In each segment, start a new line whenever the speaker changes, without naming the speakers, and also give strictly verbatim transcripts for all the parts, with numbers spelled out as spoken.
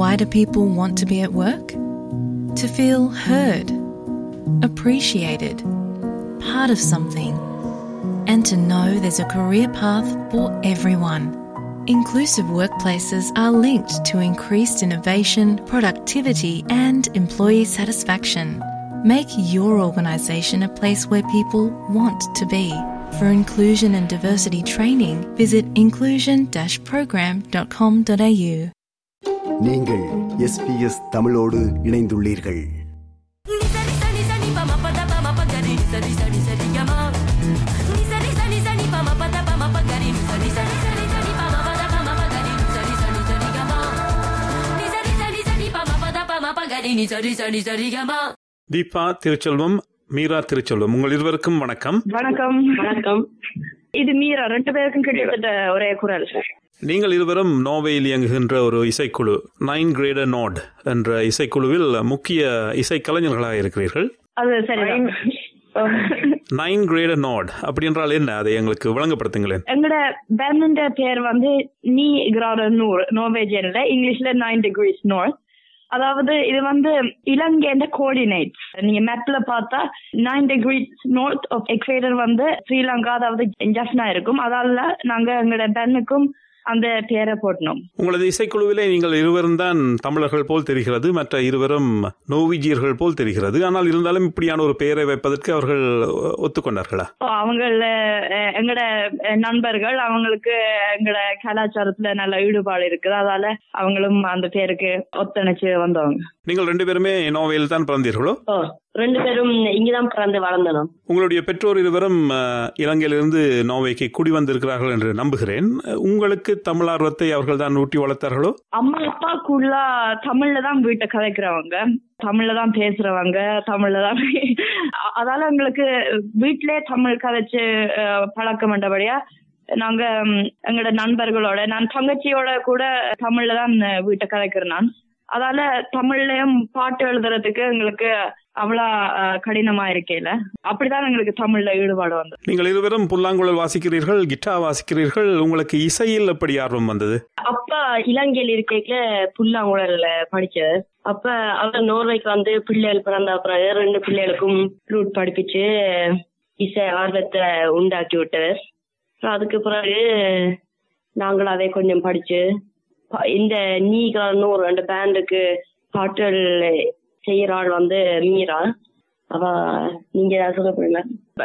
Why do people want to be at work? To feel heard, appreciated, part of something, and to know there's a career path for everyone. Inclusive workplaces are linked to increased innovation, productivity, and employee satisfaction. Make your organisation a place where people want to be. For inclusion and diversity training, visit inclusion dash program dot com dot a u.
நீங்கள் S B S தமிழோடு இணைந்துள்ளீர்கள்.
தீபா திருச்செல்வம், மீரா திருச்செல்வம், உங்கள் இருவருக்கும் வணக்கம்.
வணக்கம். வணக்கம். இது மீரா, ரெண்டு பேருக்கும் கிட்டத்தட்ட ஒரே குரல்.
நீங்கள் இருவரும் நோர்வேயில் இயங்குகின்ற ஒரு இசைக்குழு நைன் கிரேடர் நோட் என்ற இசைக்குழுவில் முக்கிய இசை கலைஞர்களாக இருக்கிறீர்கள்.
அது சரி.
நைன் கிரேடர் நோட் அப்படி என்றால் என்ன, அதை எங்களுக்கு விளங்கப்படுத்துங்களேன்.
எங்களோட பேண்ட் பேர் வந்து நீ கிராடர் நூறு, நோர்வேஜியன்ல இங்கிலீஷ்ல நைன் டிகிரிஸ் நோர்த். அதாவது இது வந்து இலங்கைன்ற கோஆர்டினேட்ஸ். நீங்க மேப்ல பார்த்தா nine degrees north of equator வந்து ஸ்ரீலங்கா, அதாவது ஜஃப்னா இருக்கும். அதால நாங்க எங்களோட பெண்ணுக்கும் அந்த பேரை போட்டணும்.
உங்களது இசைக்குழுவிலே நீங்கள் இருவரும் தான் தமிழர்கள் போல் தெரிகிறது, மற்ற இருவரும் நோர்வீஜியர்கள் போல் தெரிகிறது. ஆனால் இருந்தாலும் இப்படியான ஒரு பெயரை வைப்பதற்கு அவர்கள் ஒத்துக்கொண்டார்களா?
அவங்க எங்களோட நண்பர்கள், அவங்களுக்கு எங்களோட கலாச்சாரத்துல நல்ல ஈடுபாடு இருக்குது. அதால அவங்களும் அந்த பேருக்கு ஒத்துழைச்சு வந்தவங்க.
நீங்கள் ரெண்டு பேருமே நோர்வேயில் தான் பிறந்தீர்களோ?
ரெண்டு பேரும் இங்கதான் பிறந்து வளர்ந்தோம்.
உங்களுடைய பெற்றோர் இருவரும் இலங்கையிலிருந்து நோர்வேக்கு குடி வந்திருக்கிறார்கள் என்று நம்புகிறேன். உங்களுக்கு தமிழ் ஆர்வத்தை அவர்கள் தான் ஊட்டி வளர்த்தார்களோ?
அம்மா அப்பாக்குள்ள தமிழ்ல தான் வீட்டை கதைக்கிறவங்க, தமிழ்ல தான் பேசுறவங்க, தமிழ்ல தான். அதால எங்களுக்கு வீட்டிலே தமிழ் கதைச்சு பழக்கம் என்றபடியா நாங்க எங்களோட நண்பர்களோட, நான் தங்கச்சியோட கூட தமிழ்ல தான் வீட்டை கதைக்கிறேன் நான். அதால தமிழ்லயும் பாட்டு எழுதுறதுக்கு எங்களுக்கு அவ்வளோ கடினமா இருக்கேல. அப்படிதான் எங்களுக்கு தமிழ்ல ஈடுபாடு வந்தது.
நீங்கள் இருவரும் புல்லாங்குழல் வாசிக்கிறீர்கள், கிட்டார் வாசிக்கிறீர்கள். உங்களுக்கு இசையில் எப்படி ஆர்வம் வந்தது?
அப்பா இலங்கையில் இருக்க புல்லாங்குழல் படிச்சது. அப்ப அவர் நோர்வேக்கு வந்து பிள்ளைகள் பிறந்த அப்புறம் ரெண்டு பிள்ளைகளுக்கும் ஃப்ளூட் படிப்பிச்சு இசை ஆர்வத்தை உண்டாக்கி விட்டவர். அதுக்கு பிறகு நாங்களும் அதை கொஞ்சம் படிச்சு இந்த நீகான்னு ஒரு ரெண்டு பேண்டுக்கு பாட்டுகள் செய்யற ஆள் வந்து மீரா. அவ நீங்க சொல்லப்படுங்க.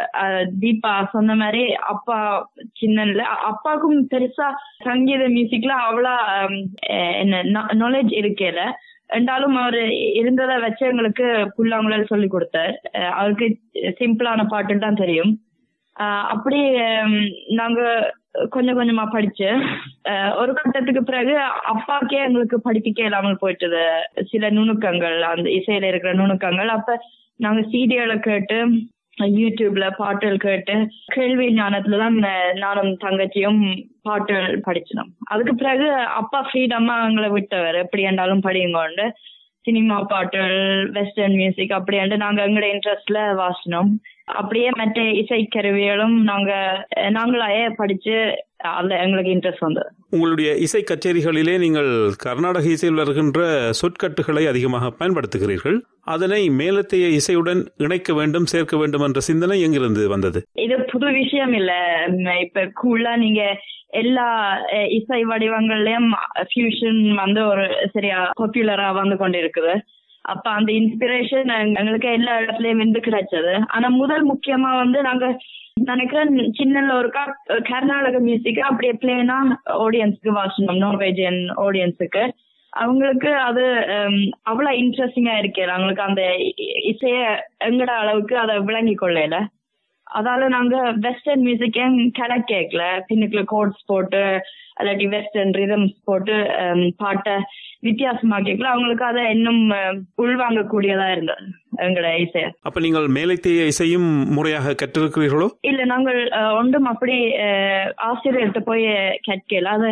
தீபா சொன்ன மாதிரி அப்பா சின்னல அப்பாவுக்கும் பெருசா சங்கீத மியூசிக்ல அவ்வளோ என்ன நாலேஜ் இருக்கல. ரெண்டாலும் அவரு இருந்ததை வச்சு எங்களுக்கு புல்லாங்குழல் சொல்லி கொடுத்தார். அவருக்கு சிம்பிளான பாட்டு தான் தெரியும். அப்படி நாங்க கொஞ்சம் கொஞ்சமா படிச்சு ஒரு கட்டத்துக்கு பிறகு அப்பாக்கே எங்களுக்கு படிப்பிக்க இல்லாமல் போயிட்டது சில நுணுக்கங்கள், அந்த இசையில இருக்கிற நுணுக்கங்கள். அப்ப நாங்க சீடிகளை கேட்டு யூடியூப்ல பாட்டுகள் கேட்டு கேள்வி ஞானத்துலதான் நானும் தங்கச்சியும் பாட்டுகள் படிச்சோம். அதுக்கு பிறகு அப்பா ஃப்ரீடமா எங்களை விட்டவர், எப்படி என்றாலும் படியுங்கோண்டு சினிமா பாட்டுகள், வெஸ்டர்ன் மியூசிக் அப்படின்ட்டு நாங்க எங்களோட இன்ட்ரெஸ்ட்ல வாசினோம். அப்படியே மற்ற இசை கருவிகளும் நாங்க நாங்களாயே படிச்சு அதுல எங்களுக்கு இன்ட்ரெஸ்ட் வந்தது.
உங்களுடைய இசை கச்சேரிகளிலே நீங்கள் கர்நாடக இசையில் வருகின்ற சொற்கட்டுகளை அதிகமாக பயன்படுத்துகிறீர்கள். அதனை மேலத்தைய இசையுடன் இணைக்க வேண்டும், சேர்க்க வேண்டும் என்ற சிந்தனை எங்கிருந்து வந்தது?
இது புது விஷயம் இல்ல. இப்ப கூலா நீங்க எல்லா இசை வடிவங்கள்லயும் ஃபியூஷன் வந்து ஒரு சரியா பாப்புலரா வந்து கொண்டு இருக்குது. அப்ப அந்த இன்ஸ்பிரேஷன் எங்களுக்கு எல்லா இடத்துலயும் வந்து கிடைச்சது. ஆனா முதல் முக்கியமா வந்து நாங்க நினைக்கிறேன் சின்னல ஒரு கர்நாடக மியூசிக் அப்படியே பிளேனா ஆடியன்ஸுக்கு வாசினோம், நார்வேஜியன் ஆடியன்ஸுக்கு. அவங்களுக்கு அது அவ்வளவு இன்ட்ரெஸ்டிங்கா இருக்கல, அவங்களுக்கு அந்த இசைய எங்கட அளவுக்கு அதை விளங்கி கொள்ளல. அதால நாங்க வெஸ்டர்ன் மியூசிக்கையும் கனெக்ட் கேட்கல, பின்னுக்குள்ள கோட்ஸ் போட்டு அல்லாட்டி வெஸ்டர்ன் ரிதம்ஸ் போட்டு பாட்டை வித்தியாசமா கேட்கல. அவங்களுக்கு அதை இன்னும் உள்வாங்க கூடியதா இருந்தது எங்களோட இசைய.
அப்ப நீங்கள் மேலைத்தேய இசையும் முறையாக கற்றிருக்கிறீர்களோ?
இல்ல, நாங்கள் ஒன்றும் அப்படி ஆசிரியர்கிட்ட போய் கேட்கல. அது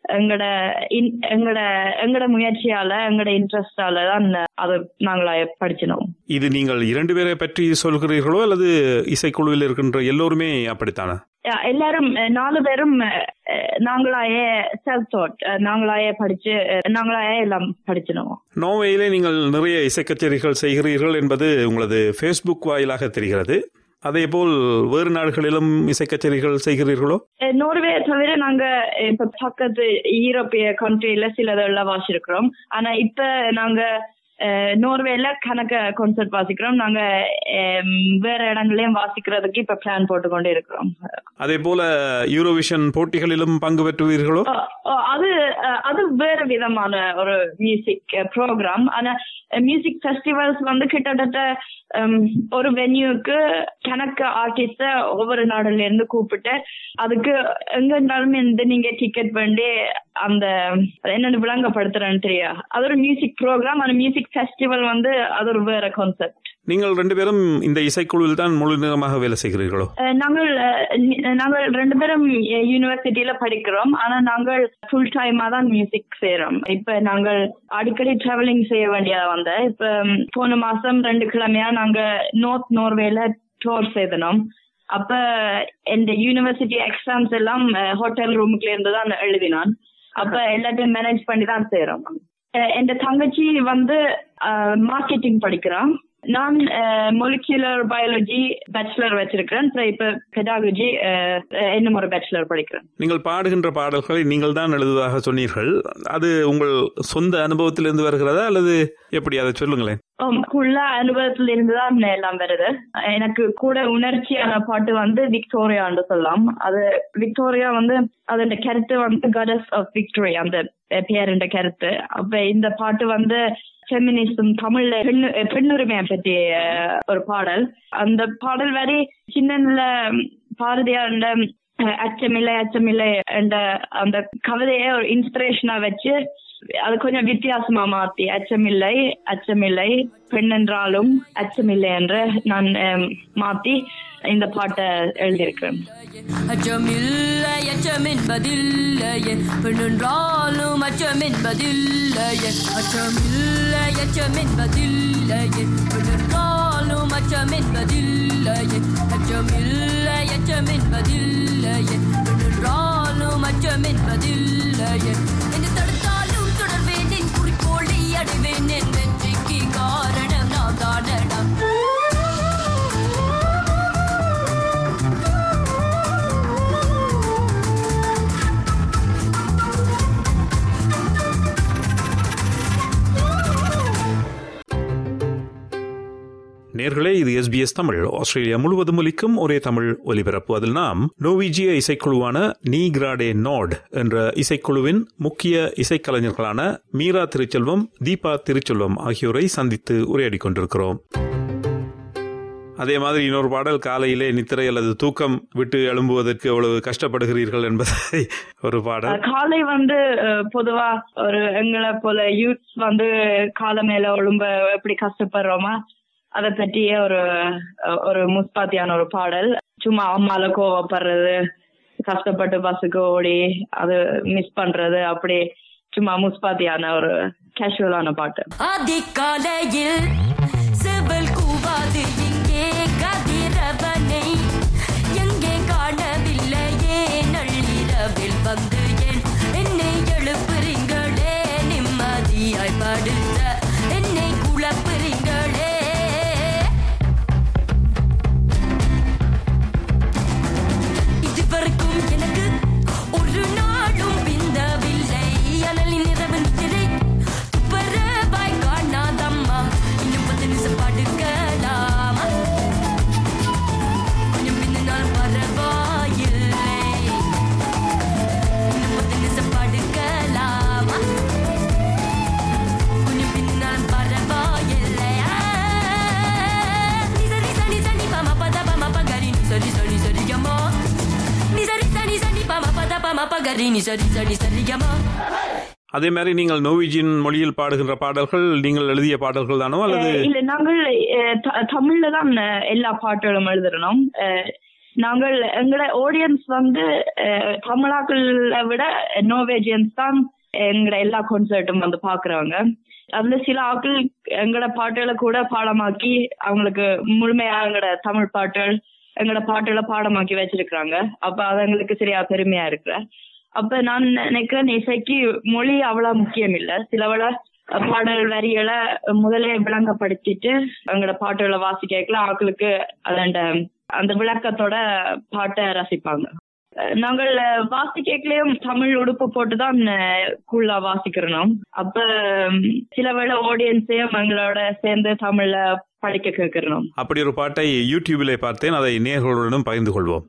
எங்கட எங்கட எங்கட முயற்சியால எங்கட இன்ட்ரெஸ்டால தான் அதை நாங்களா படிச்சினோம்.
இது நீங்கள் இரண்டு பேரை பற்றி சொல்கிறீர்களோ அல்லது இசைக்குழுவில் இருக்கின்ற எல்லோருமே அப்படித்தானே?
எல்லாரும் நாலு பேரும் நாங்களாயே செல்ஃப் தாட், நாங்களாயே படிச்சு நாங்களாயே எல்லாம் படிச்சினோம்.
நோர்வேயிலே நீங்கள் நிறைய இசை கச்சேரிகள் செய்கிறீர்கள் என்பது உங்களது ஃபேஸ்புக் வாயிலாக தெரிகிறது. அதே போல் வேறு நாடுகளிலும் இசை கச்சேரிகள் செய்கிறீர்களோ?
நோர்வே தவிர நாங்க இப்ப பக்கத்து யூரோப்பிய கண்ட்ரில சிலதெல்லாம் வாசிக்கிறோம். ஆனா இப்ப நாங்க நோர்வேல கணக்க கான்சர்ட் வாசிக்கிறோம். நாங்க வேற இடங்களையும் வாசிக்கிறதுக்கு இப்ப பிளான் போட்டுக்கொண்டே இருக்கிறோம்.
அதே போல யூரோவிஷன் போட்டிகளிலும் பங்கு பெற்றுவீர்களோ?
அது அது வேற விதமான ஒரு மியூசிக் ப்ரோக்ராம். ஆனா மியூசிக் ஃபெஸ்டிவல்ஸ் வந்து கிட்டத்தட்ட ஒரு வென்யூக்கு கணக்கு ஆர்டிஸ்ட ஒவ்வொரு நாடுல இருந்து கூப்பிட்டு அதுக்கு எங்க இருந்தாலுமே இருந்து நீங்க டிக்கெட் பண்ணி அந்த என்னென்ன விளங்கப்படுத்துறேன்னு தெரியா. அது ஒரு மியூசிக் ப்ரோக்ராம். அந்த மியூசிக் ஃபெஸ்டிவல் வந்து அது ஒரு வேற கான்செப்ட்.
நீங்கள் ரெண்டு பேரும் இந்த இசைக்குழுவில் தான் முழு நேரமாக வேலை செய்கிறீர்களோ?
நாங்கள் நாங்கள் ரெண்டு பேரும் யூனிவர்சிட்டியில படிக்கிறோம். ஆனா நாங்கள் ஃபுல் டைமா தான் மியூசிக் செய்யறோம். இப்ப நாங்கள் அடிக்கடி டிராவலிங் செய்ய வேண்டியதா வந்த இப்ப போன மாசம் ரெண்டு கிழமையா நாங்க நார்த் நோர்வேல டூர் செய்தோம். அப்ப இந்த யூனிவர்சிட்டி எக்ஸாம்ஸ் எல்லாம் ஹோட்டல் ரூமுக்குள்ள இருந்து தான் எழுதினான். அப்ப எல்லாத்தையும் மேனேஜ் பண்ணி தான் செய்யறோம். என் தங்கச்சி வந்து மார்க்கெட்டிங் படிக்கிறான். நான் மொலிகுலர் பயாலஜி பேச்சுலர் வச்சிருக்கிறேன். இப்ப பெடாகஜி இன்னும் ஒரு பேச்சுலர் படிக்கிறேன்.
நீங்கள் பாடுகின்ற பாடல்களை நீங்கள் தான் எழுதுவதாக சொன்னீர்கள். அது உங்கள் சொந்த அனுபவத்திலிருந்து வருகிறதா அல்லது எப்படி, அதை சொல்லுங்களேன்.
உள்ள அனுபவத்துல இருந்துதான் எல்லாம் வருது. எனக்கு கூட உணர்ச்சியான பாட்டு வந்து விக்டோரியான்னு சொல்லலாம். அது விக்டோரியா வந்து அதோட கருத்து வந்து காடஸ் ஆஃப் விக்டோரி, அந்த பேருண்ட கருத்து. அப்ப இந்த பாட்டு வந்து ஃபெமினிசம், தமிழ்ல பெண்ணு பெண்ணுரிமையை பற்றிய ஒரு பாடல். அந்த பாடல் வரி சின்ன பாரதியார் அச்சமில்லை அச்சமில்லை என்ற அந்த கவிதையை ஒரு இன்ஸ்பிரேஷனா வச்சு அது கொஞ்சம் வித்தியாசமா மாத்தி அச்சமில்லை அச்சமில்லை பெண் என்றாலும் அச்சமில்லை என்று நான் மாத்தி இந்த பாட்டை எழுதியிருக்கிறேன்.
அச்சமில்லை அச்சமென்பதில்லையே பெண்ணென்றாலும் அச்சமென்பதில்லையே அச்சமில்லை அச்சமென்பதில்லையே பெண்ணென்றாலும் அச்சமென்பதில்லையே அச்சமில்லை அச்சமென்பதில்லையே பெண்ணென்றாலும் அச்சமென்பதில்லையே என்று தடுத்தாலும் தொடர்வேன் என் குறிக்கோளை அடைவேன் என் வெற்றிக்கு காரணம் நான் தானடா.
நேர்களே, இது எஸ்பிஎஸ் தமிழ், ஆஸ்திரேலியா முழுவதும் ஒலிக்கும் ஒரே தமிழ் ஒலிபரப்பு. அதில் நாம் நோர்வீஜிய இசைக்குழுவான நீகிராடே நார்ட் என்ற இசைக்குழுவின் முக்கிய இசைக்கலைஞர்களான மீரா திருச்செல்வம், தீபா திருச்செல்வம் ஆகியோரை சந்தித்து உரையாடி கொண்டிருக்கிறோம். அதே மாதிரி இன்னொரு பாடல், காலையிலே நித்திரை அல்லது தூக்கம் விட்டு எழும்புவதற்கு எவ்வளவு கஷ்டப்படுகிறீர்கள் என்பதை ஒரு பாடல்.
காலை வந்து பொதுவா ஒரு எங்களை போல யூத்ஸ் வந்து காலை மேல எழும்ப எப்படி கஷ்டப்படுறோமா அதை பற்றிய ஒரு ஒரு முஸ்பாத்தியான ஒரு பாடல். சும்மா அம்மால கோவப்படுறது, கஷ்டப்பட்டு பஸ்ஸுக்கு ஓடி அது மிஸ் பண்றது, அப்படி சும்மா முஸ்பாத்தியான ஒரு கேஷுவலான பாட்டு.
அதிகாலையில் செவல் கூவாது இங்கே கதிரவனை எங்கே காணவில்லையே நள்ளிரவில் வந்து என்னை எழுப்புறீங்களே நிம்மதியாய் படுத்த என்னை குழப்புறீங்களே. இதுவரைக்கும் எனக்கு ஒரு நாளும் பிந்தவில்லை அனலின் இரவன் திரை துப்பரவாய் காணாதம்மா. இன்னும் பத்து நிமிஷம் படுக்கலாமா, கொஞ்சம் பின்னால் பரவாயில்லை. இன்னும் பத்து நிமிஷம் படுக்கலாமா, கொஞ்சம் பின்னால் பரவாயில்லை. நிசரி சனி சனி பாமா பத பாமா பகரி நிசரி சனி சரிகமா நிசரி சனி சனி பாமா பத பாமா பகரி நிசரி சனி சரிகமா.
அதே மாதிரி நீங்கள் நோர்வீஜியன் மொழியில் பாடுகின்ற பாடல்கள் நீங்கள் எழுதிய பாடல்கள் தானோ அல்லது?
இல்ல, நாங்கள் தமிழ்ல தான் எல்லா பாட்டுகளும் எழுதுறோம். நாங்கள் எங்களோட ஆடியன்ஸ் வந்து தமிழாக்களை விட நோர்வேஜியன்ஸ் தான் எங்களோட எல்லா கான்சர்ட்டும் வந்து பாக்குறவங்க. அதுல சில ஆக்கள் எங்களோட பாட்டுகளை கூட பாடமாக்கி அவங்களுக்கு முழுமையா எங்களோட தமிழ் பாட்டுகள் எங்களோட பாட்டுகளை பாடமாக்கி வச்சிருக்கிறாங்க. அப்ப அது எங்களுக்கு சரியா பெருமையா இருக்கிற. அப்ப நான் நினைக்கிறேன் இசைக்கு மொழி அவ்வளவு முக்கியம் இல்ல. சிலவள பாடல் வரிகளை முதலே விளங்கப்படுத்திட்டு எங்களோட பாட்டுகளை வாசிக்கல ஆக்களுக்கு அதண்ட அந்த விளக்கத்தோட பாட்டை ரசிப்பாங்க. நாங்கள் வாசிக்கலையும் தமிழ் உடுப்பு போட்டுதான் கூலா வாசிக்கிறோம். அப்ப சில வேளை ஆடியன்ஸையும் எங்களோட சேர்ந்து தமிழ்ல படிக்க கேட்கிறோம்.
அப்படி ஒரு பாட்டை யூடியூபிலே பார்த்தேன், அதை நேயர்களுடனும் பகிர்ந்து கொள்வோம்.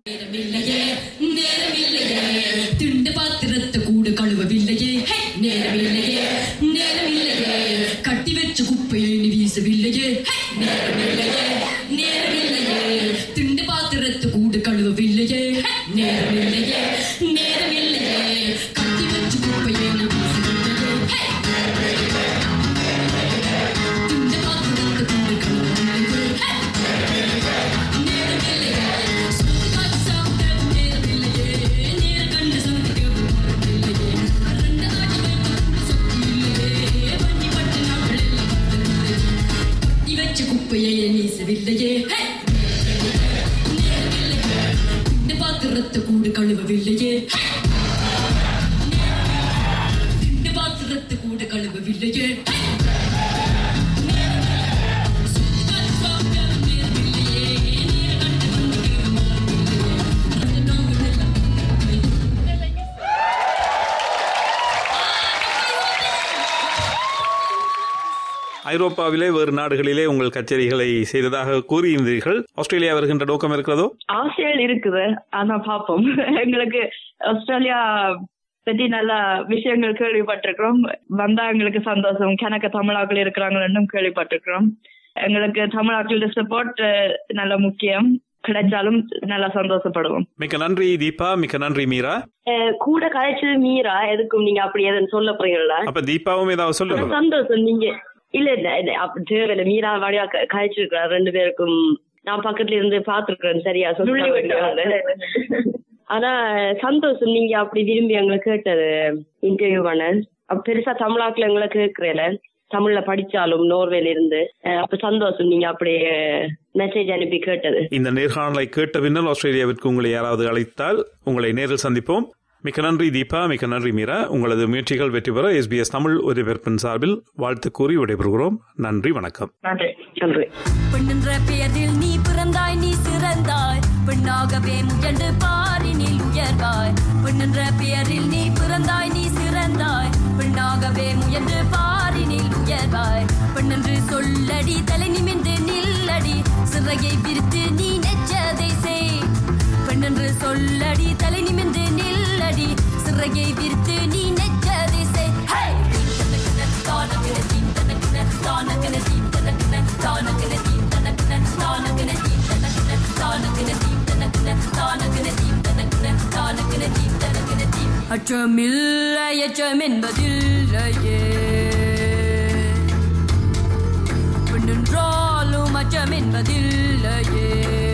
கட்டி வச்ச குப்பையை வீசவில்லையே, திண்டு பாத்திரத்து கூடு கழுவவில்லையே, நேரமில்லையே நேரமில்லையே, கட்டி வச்ச குப்பையை வீசவில்லையே, திண்டு பாத்திரத்து கூடு கழுவவில்லையே, நேரமில்லையே, சுத்தி காட்சி சாப்பிட்ட நேரமில்லையே, நேர கண்டு சந்திக்க இல்லையே, ரெண்டு நாட்டி வைத்து சொத்து இல்லையே, பண்ணி பட்டு நாட்கள் எல்லாம் கட்டி வச்ச குப்பையை வீசவில்லையே, பாத்திரத்து கூடு கழுவவில்லையே, பாத்திரத்து கூடு கழுவவில்லையே,
ஐரோப்பாவிலே வேறு நாடுகளிலே உங்கள் கச்சேரிகளை செய்ததாக கூறியிருந்தீர்கள். ஆஸ்திரேலியா வருகின்ற நோக்கம் இருக்கிறதோ?
ஆசைகள் இருக்குது, ஆனா பாப்போம். எங்களுக்கு ஆஸ்திரேலியா பத்தி நல்ல விஷயங்கள் கேள்விப்பட்டிருக்கிறோம். வந்தா எங்களுக்கு சந்தோஷம். கணக்க தமிழாக்கள் இருக்கிறாங்கன்னு கேள்விப்பட்டிருக்கிறோம். எங்களுக்கு தமிழாக்களோட சப்போர்ட் நல்ல முக்கியம். கிடைச்சாலும் நல்லா சந்தோஷப்படுவோம்.
மிக்க நன்றி தீபா, மிக்க நன்றி மீரா.
கூட கழிச்சது மீரா, எதுக்கும் நீங்க அப்படி எதுன்னு சொல்ல போறீங்களா?
அப்ப தீபாவும் ஏதாவது சொல்லுங்க.
சந்தோஷம். நீங்க இல்ல இல்ல மீரா வழியா கழிச்சிருக்கிறார் ரெண்டு பேருக்கும். நான் பக்கத்துல இருந்து பாத்துருக்கேன். சரியா சொல்லி. ஆனா சந்தோஷம் நீங்க அப்படி விரும்பி எங்களை கேட்டது இன்டர்வியூ பண்ண. பெருசா தமிழாக்குல எங்களை கேட்கறேல, தமிழ்ல படிச்சாலும் நோர்வேல இருந்து. அப்ப சந்தோஷம் நீங்க அப்படி மெசேஜ் அனுப்பி கேட்டது.
இந்த நேர்காணலை கேட்ட பின்னர் ஆஸ்திரேலியாவிற்கு உங்களை யாராவது அழைத்தால் உங்களை நேரில் சந்திப்போம். மிக்க நன்றி தீபா, மிக்க நன்றி மீரா. உங்களது முயற்சிகள் வெற்றி பெற எஸ்பிஎஸ் தமிழ் ஒலிபரப்பின் சார்பில் வாழ்த்து கூறி விடைபெறுகிறோம். நன்றி, வணக்கம்.
நன்றி. நன்றி.
பெண்ணென்ற பெயரில் நீ பிறந்தாய், நீ சிறந்தாய், பெண்ணாகவே முயன்று பாரினில் உயர்வாய். பெண்ணென்ற பெயரில் நீ பிறந்தாய், நீ சிறந்தாய், பெண்ணாகவே முயன்று பாரினில் உயர்வாய். பெண்ணென்று சொல்லடி, தலை நிமிர்ந்து நில்லடி, சிறையை விரித்து நீ நெச்சதை செய். பெண்ணென்று சொல்லடி, தலை நிமிர்ந்து நில்லடி, சிறையை விரித்து நீ நெச்சதை செய். அச்சமில்லை, அச்சம் என்பதில்லையே, பெண்ணென்றாலும் அச்சம் என்பதில்லையே,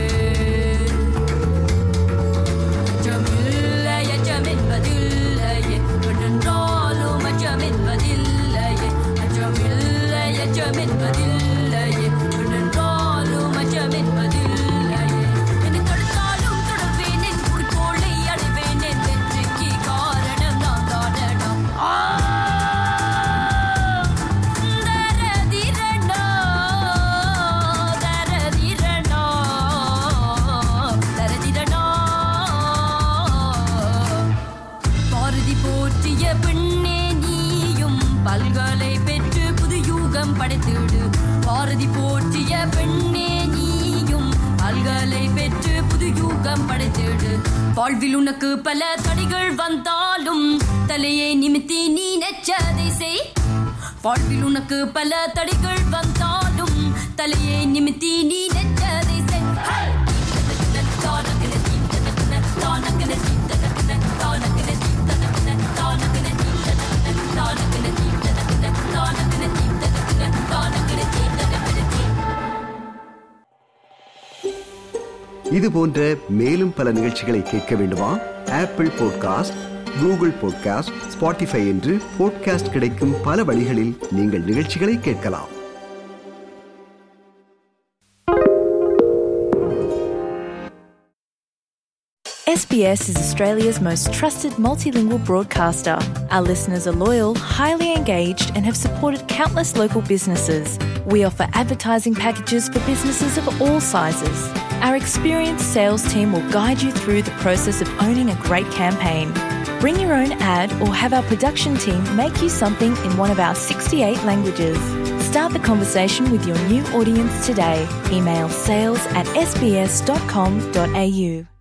அச்சமில்லை, அச்சம் என்பதில்லையே, பெண்ணென்றாலும் அச்சம் என்பதில்லையே, அச்சமில்லை, அச்சம் என்பதில்லையே, பெண்ணென்றாலும் அச்சம் என்பதில்லையே. என்னை தடுத்தாலும் தொடர்வேன், என் குறிக்கோளை அடைவேன், என் வெற்றிக்கு காரணம் நான் தானடா. தரதிரணா, தரதிரணா, தரதிரணா. பாரதி போற்றிய பெண்ணே நீயும் பல்கலை பெற்று புது யூகம் படைத்திடு. பாரதி போற்றிய பெண்ணே நீயும் பல்கலை பெற்று புது யூகம் படைத்திடு. வாழ்வில் உனக்கு பல தடைகள் வந்தாலும் தலையை நிமித்தி நீ நெச்சதை செய். வாழ்வில் உனக்கு பல தடைகள் வந்தாலும் தலையை நிமித்தி நீ நெச்சதை செய்.
இது போன்ற மேலும் பல நிகழ்ச்சிகளை கேட்க வேண்டுமா? Apple podcast, Google podcast, Spotify என்று பாட்காஸ்ட் கிடைக்கும் பல வழிகளில் நீங்கள் நிகழ்ச்சிகளை கேட்கலாம்.
S B S is Australia's most trusted multilingual broadcaster. Our listeners are loyal, highly engaged, and have supported countless local businesses. We offer advertising packages for businesses of all sizes. Our experienced sales team will guide you through the process of owning a great campaign. Bring your own ad or have our production team make you something in one of our sixty-eight languages. Start the conversation with your new audience today. Email sales at s b s dot com dot a u.